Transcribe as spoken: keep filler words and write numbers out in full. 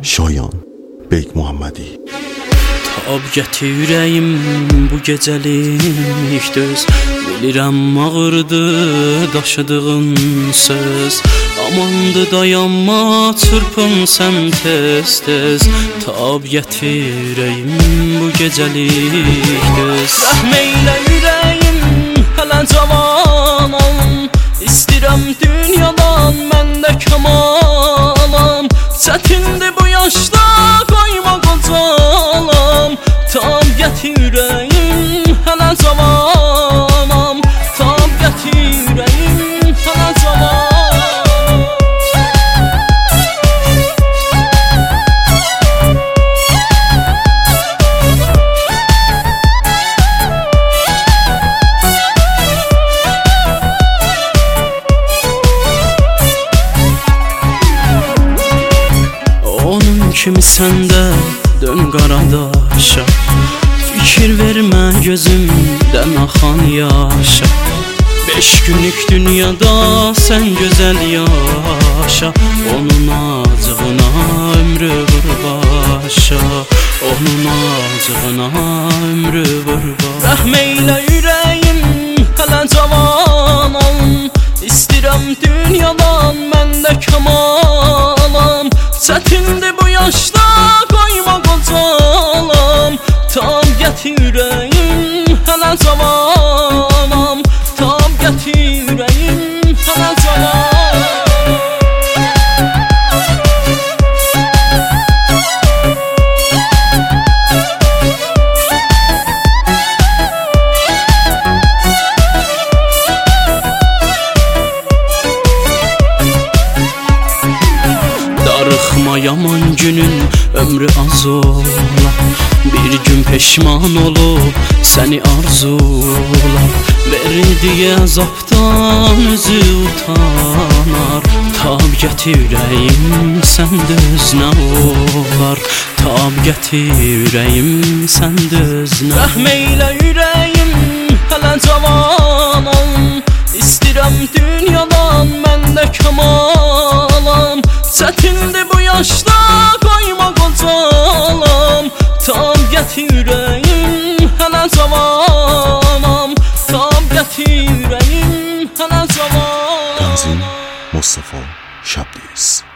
Şayan Beyk-Muhammedi. Tab gətir ürəyim bu gecəlik döz. Bilirəm ağırdı daşıdığın söz. Amandı dayanma çırpın sən tez tez. Tab gətir ürəyim bu gecəlik döz. Rəhm eylə ürəyim hələ cavanam. İstirəm dünyadan məndə kamalam. Çətindir bu yaşda qoyma qocalam. Tab gətir ürəyim hələ cavanam. Tab gətir ürəyim hələ cavanam. Kimi səndə dön qaradaşa. Fikir vermə gözümdən axan yaşa. Beş günlük dünyada sən gözəl yaşa. Onun acığına ömrü vur başa. Onun acığına ömrü vur başa. Rəhm eylə ürəyim hələ cavanam. İstirəm dünyadan məndə kamalam. Çətindir bu yaşda qoyma qocalam. Tab gətir ürəyim hələ cavanam. Tab gətir ürəyim hələ cavanam. Darıxma yaman günün ömrü az ola. Bir gün peşman olub səni arzular. Verdiyi əzabdan özü utanar. Tab gətir ürəyim səndə özünə olar. Tab gətir ürəyim səndə özünə. Rəhm eylə ürəyim hələ cavanam. İstirəm dünyadan məndə kamalam. Çətindir bu yaşda qoyma qocalam. Tab gətir ürəyim hələ cavanam. Tab gətir ürəyim hələ cavanam. Tanzim Mustafa Şabdiyez.